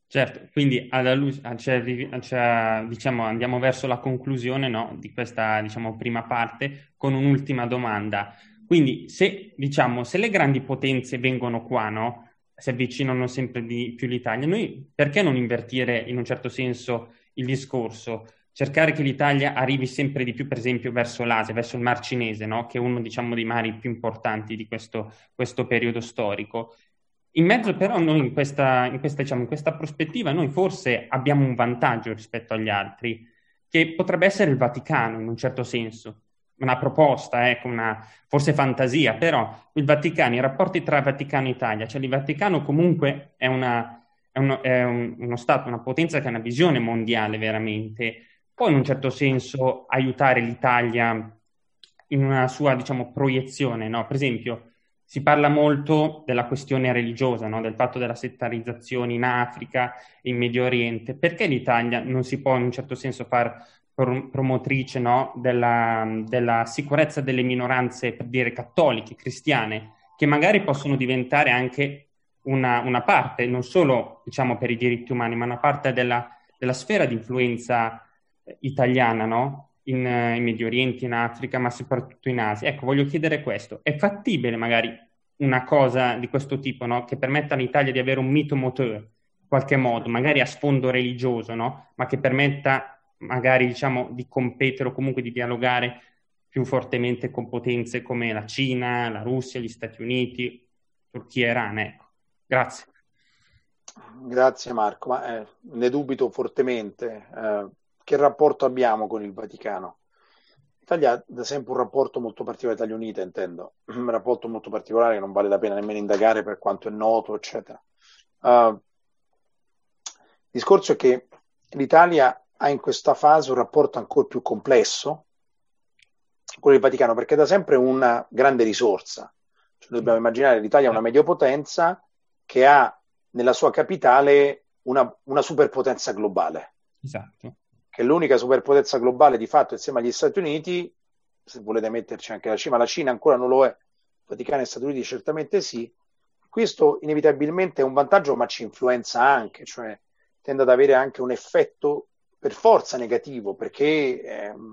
Certo, quindi alla luce, diciamo, andiamo verso la conclusione, no, di questa, diciamo, prima parte con un'ultima domanda. Quindi se, diciamo, se le grandi potenze vengono qua, no, si avvicinano sempre di più l'Italia, noi perché non invertire in un certo senso il discorso? Cercare che l'Italia arrivi sempre di più, per esempio, verso l'Asia, verso il Mar Cinese, no, che è uno, diciamo, dei mari più importanti di questo periodo storico. In mezzo però noi diciamo, in questa prospettiva noi forse abbiamo un vantaggio rispetto agli altri, che potrebbe essere il Vaticano in un certo senso. Una proposta, ecco, una forse fantasia, però il Vaticano, i rapporti tra Vaticano e Italia, cioè il Vaticano comunque è uno Stato, una potenza che ha una visione mondiale veramente, può in un certo senso aiutare l'Italia in una sua, diciamo, proiezione, no? Per esempio, si parla molto della questione religiosa, no? Del fatto della settarizzazione in Africa e in Medio Oriente. Perché l'Italia non si può in un certo senso far promotrice, no? della sicurezza delle minoranze, per dire, cattoliche, cristiane, che magari possono diventare anche una parte, non solo diciamo, per i diritti umani, ma una parte della sfera di influenza italiana, no? In Medio Oriente, in Africa, ma soprattutto in Asia. Ecco, voglio chiedere questo. È fattibile magari una cosa di questo tipo, no? Che permetta all'Italia di avere un mito motore, in qualche modo, magari a sfondo religioso, no? Ma che permetta magari, diciamo, di competere o comunque di dialogare più fortemente con potenze come la Cina, la Russia, gli Stati Uniti, Turchia e Iran, ecco. Grazie. Grazie Marco, ma ne dubito fortemente. Che rapporto abbiamo con il Vaticano? L'Italia ha da sempre un rapporto molto particolare, Italia Unita intendo, un rapporto molto particolare che non vale la pena nemmeno indagare per quanto è noto, eccetera. Il discorso è che l'Italia ha in questa fase un rapporto ancora più complesso con il Vaticano perché è da sempre una grande risorsa. Cioè, dobbiamo immaginare l'Italia è una mediopotenza che ha nella sua capitale una superpotenza globale, Esatto. che è l'unica superpotenza globale di fatto insieme agli Stati Uniti, se volete metterci anche la Cina, ma la Cina ancora non lo è, Vaticano e Stati Uniti certamente sì. Questo inevitabilmente è un vantaggio, ma ci influenza anche, cioè tende ad avere anche un effetto per forza negativo, perché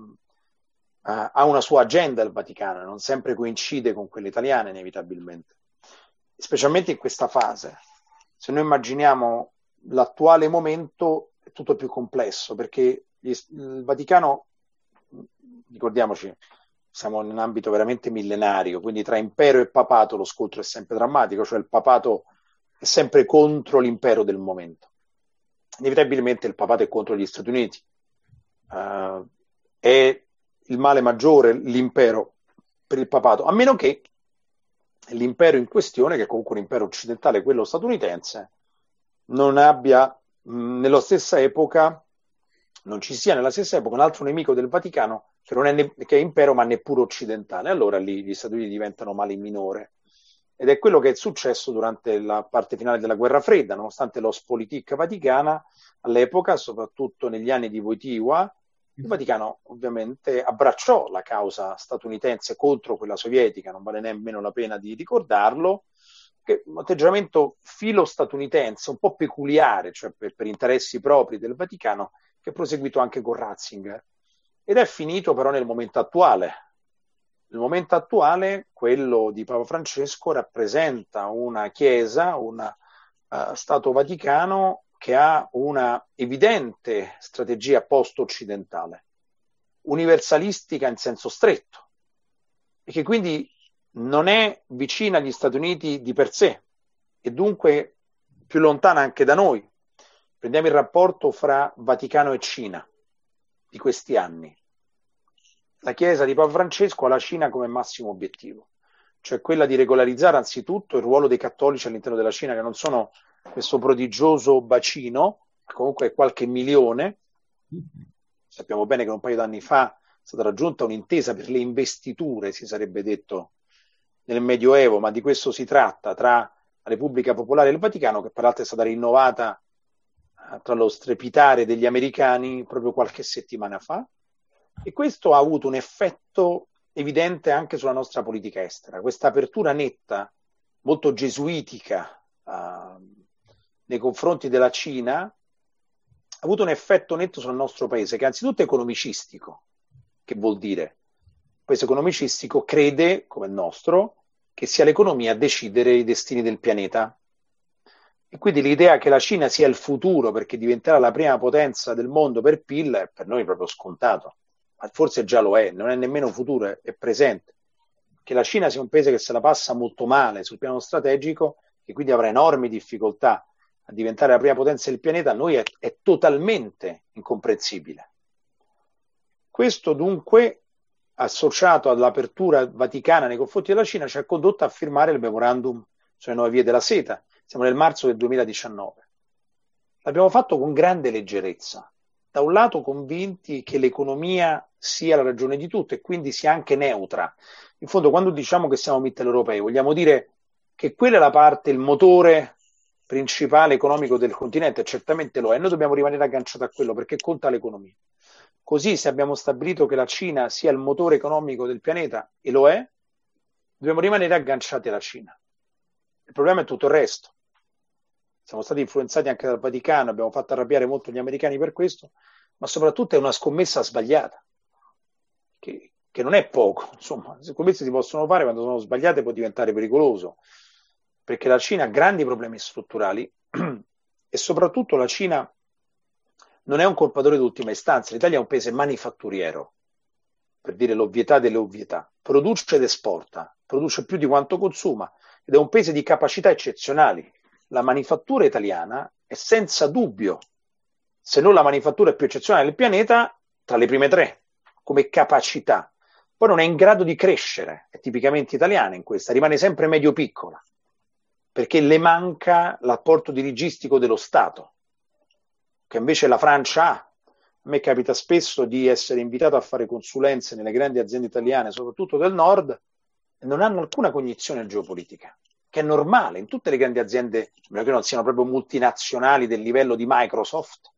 ha una sua agenda il Vaticano, non sempre coincide con quella italiana inevitabilmente, specialmente in questa fase. Se noi immaginiamo l'attuale momento è tutto più complesso perché il Vaticano, ricordiamoci, siamo in un ambito veramente millenario, quindi tra impero e papato lo scontro è sempre drammatico, cioè il papato è sempre contro l'impero del momento. Inevitabilmente il papato è contro gli Stati Uniti. È il male maggiore l'impero per il papato, a meno che l'impero in questione, che è comunque un impero occidentale, quello statunitense, non abbia nella stessa epoca, non ci sia nella stessa epoca un altro nemico del Vaticano che non è, che è impero ma neppure occidentale. Allora lì gli Stati Uniti diventano male minore. Ed è quello che è successo durante la parte finale della guerra fredda, nonostante l'Ostpolitik vaticana all'epoca, soprattutto negli anni di Wojtyła, il Vaticano ovviamente abbracciò la causa statunitense contro quella sovietica, non vale nemmeno la pena di ricordarlo, che un atteggiamento filo-statunitense un po' peculiare, cioè per interessi propri del Vaticano, che è proseguito anche con Ratzinger. Ed è finito però nel momento attuale. Nel momento attuale, quello di Papa Francesco rappresenta una Chiesa, un Stato Vaticano che ha una evidente strategia post-occidentale, universalistica in senso stretto, e che quindi non è vicina agli Stati Uniti di per sé, e dunque più lontana anche da noi. Prendiamo il rapporto fra Vaticano e Cina di questi anni. La Chiesa di Papa Francesco ha la Cina come massimo obiettivo, cioè quella di regolarizzare anzitutto il ruolo dei cattolici all'interno della Cina, che non sono questo prodigioso bacino, comunque qualche milione. Sappiamo bene che un paio d'anni fa è stata raggiunta un'intesa per le investiture, si sarebbe detto nel Medioevo, ma di questo si tratta, tra la Repubblica Popolare e il Vaticano, che peraltro è stata rinnovata tra lo strepitare degli americani proprio qualche settimana fa, e questo ha avuto un effetto evidente anche sulla nostra politica estera. Questa apertura netta, molto gesuitica, nei confronti della Cina ha avuto un effetto netto sul nostro paese, che anzitutto è economicistico. Che vuol dire? Un paese economicistico crede, come il nostro, che sia l'economia a decidere i destini del pianeta. E quindi l'idea che la Cina sia il futuro perché diventerà la prima potenza del mondo per PIL è per noi proprio scontato, ma forse già lo è, non è nemmeno futuro, è presente. Che la Cina sia un paese che se la passa molto male sul piano strategico, che quindi avrà enormi difficoltà a diventare la prima potenza del pianeta, a noi è totalmente incomprensibile. Questo dunque, associato all'apertura vaticana nei confronti della Cina, ci ha condotto a firmare il memorandum sulle nuove vie della seta. Siamo nel marzo del 2019. L'abbiamo fatto con grande leggerezza. Da un lato convinti che l'economia sia la ragione di tutto e quindi sia anche neutra. In fondo, quando diciamo che siamo mitteleuropei, vogliamo dire che quella è la parte, il motore principale economico del continente, certamente lo è. Noi dobbiamo rimanere agganciati a quello perché conta l'economia. Così, se abbiamo stabilito che la Cina sia il motore economico del pianeta, e lo è, dobbiamo rimanere agganciati alla Cina. Il problema è tutto il resto. Siamo stati influenzati anche dal Vaticano, abbiamo fatto arrabbiare molto gli americani per questo, ma soprattutto è una scommessa sbagliata, che non è poco. Insomma, le scommesse si possono fare, quando sono sbagliate può diventare pericoloso, perché la Cina ha grandi problemi strutturali e soprattutto la Cina non è un colpatore d'ultima istanza. L'Italia è un paese manifatturiero, per dire l'ovvietà delle ovvietà, produce ed esporta, produce più di quanto consuma ed è un paese di capacità eccezionali. La manifattura italiana è senza dubbio, se non la manifattura più eccezionale del pianeta, tra le prime tre, come capacità. Poi non è in grado di crescere, è tipicamente italiana in questa, rimane sempre medio-piccola, perché le manca l'apporto dirigistico dello Stato, che invece la Francia ha. A me capita spesso di essere invitato a fare consulenze nelle grandi aziende italiane, soprattutto del nord, e non hanno alcuna cognizione geopolitica, che è normale in tutte le grandi aziende, a meno che non siano proprio multinazionali del livello di Microsoft,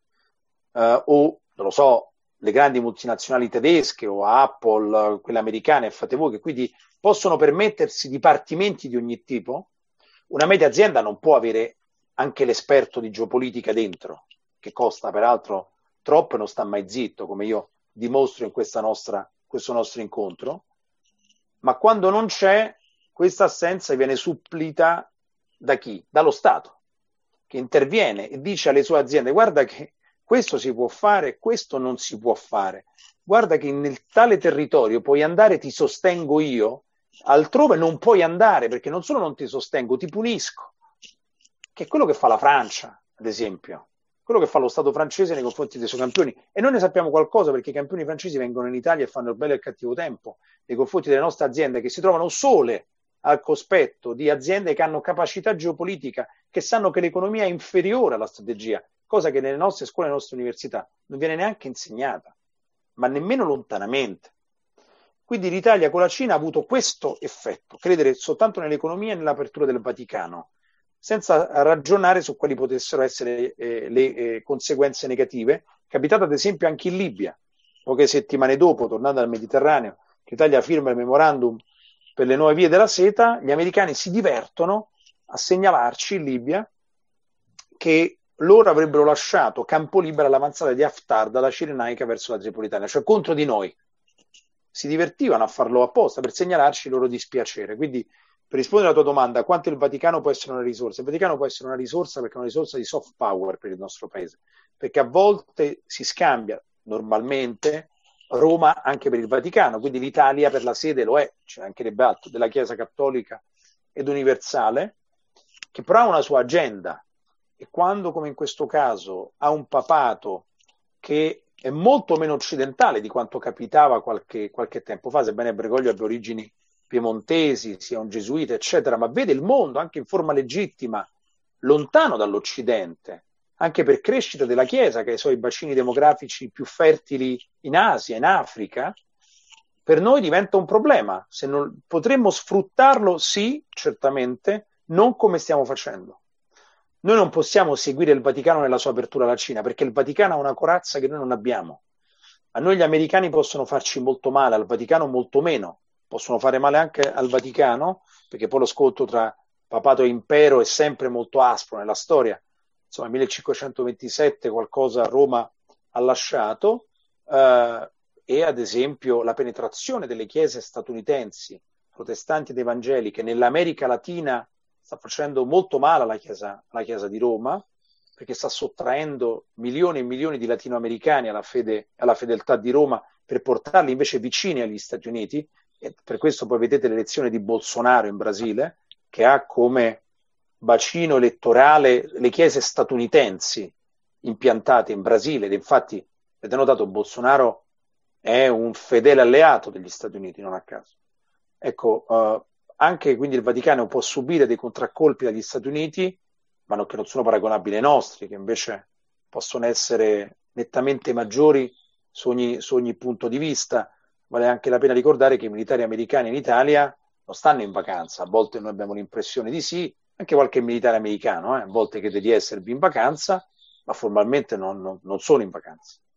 o, non lo so, le grandi multinazionali tedesche o Apple, quelle americane, fate voi, che quindi possono permettersi dipartimenti di ogni tipo. Una media azienda non può avere anche l'esperto di geopolitica dentro, che costa peraltro troppo e non sta mai zitto, come io dimostro in questo nostro incontro, ma quando non c'è, questa assenza viene supplita da chi? Dallo Stato, che interviene e dice alle sue aziende: guarda che questo si può fare, questo non si può fare, guarda che nel tale territorio puoi andare, ti sostengo io, altrove non puoi andare perché non solo non ti sostengo, ti punisco, che è quello che fa la Francia, ad esempio, quello che fa lo Stato francese nei confronti dei suoi campioni. E noi ne sappiamo qualcosa perché i campioni francesi vengono in Italia e fanno il bello e il cattivo tempo nei confronti delle nostre aziende, che si trovano sole al cospetto di aziende che hanno capacità geopolitica, che sanno che l'economia è inferiore alla strategia, cosa che nelle nostre scuole e nelle nostre università non viene neanche insegnata, ma nemmeno lontanamente. Quindi l'Italia con la Cina ha avuto questo effetto, credere soltanto nell'economia e nell'apertura del Vaticano, senza ragionare su quali potessero essere le conseguenze negative. Capitato ad esempio anche in Libia, poche settimane dopo, tornando dal Mediterraneo, che l'Italia firma il memorandum per le nuove vie della seta, gli americani si divertono a segnalarci in Libia che loro avrebbero lasciato campo libero all'avanzata di Haftar dalla Cirenaica verso la Tripolitania, cioè contro di noi. Si divertivano a farlo apposta per segnalarci il loro dispiacere. Quindi, per rispondere alla tua domanda, quanto il Vaticano può essere una risorsa? Il Vaticano può essere una risorsa perché è una risorsa di soft power per il nostro paese, perché a volte si scambia, normalmente, Roma anche per il Vaticano, quindi l'Italia per la sede lo è, c'è anche il dibattito della Chiesa Cattolica ed Universale, che però ha una sua agenda, e quando, come in questo caso, ha un papato che è molto meno occidentale di quanto capitava qualche tempo fa, sebbene Bergoglio abbia origini piemontesi, sia un gesuita, eccetera, ma vede il mondo anche in forma legittima, lontano dall'Occidente, anche per crescita della Chiesa, che ha i suoi bacini demografici più fertili in Asia, in Africa, per noi diventa un problema. Se non potremmo sfruttarlo, sì, certamente, non come stiamo facendo. Noi non possiamo seguire il Vaticano nella sua apertura alla Cina, perché il Vaticano ha una corazza che noi non abbiamo. A noi gli americani possono farci molto male, al Vaticano molto meno. Possono fare male anche al Vaticano, perché poi lo scontro tra papato e impero è sempre molto aspro nella storia, insomma 1527 qualcosa Roma ha lasciato, e ad esempio la penetrazione delle chiese statunitensi, protestanti ed evangeliche, nell'America Latina sta facendo molto male alla chiesa di Roma, perché sta sottraendo milioni e milioni di latinoamericani alla fedeltà di Roma per portarli invece vicini agli Stati Uniti. E per questo poi vedete l'elezione di Bolsonaro in Brasile, che ha come bacino elettorale le chiese statunitensi impiantate in Brasile, ed infatti avete notato Bolsonaro è un fedele alleato degli Stati Uniti, non a caso. Ecco, anche quindi il Vaticano può subire dei contraccolpi dagli Stati Uniti, ma che non sono paragonabili ai nostri, che invece possono essere nettamente maggiori su ogni punto di vista. Vale anche la pena ricordare che i militari americani in Italia non stanno in vacanza, a volte noi abbiamo l'impressione di sì, anche qualche militare americano, a volte crede di esservi in vacanza, ma formalmente non sono in vacanza.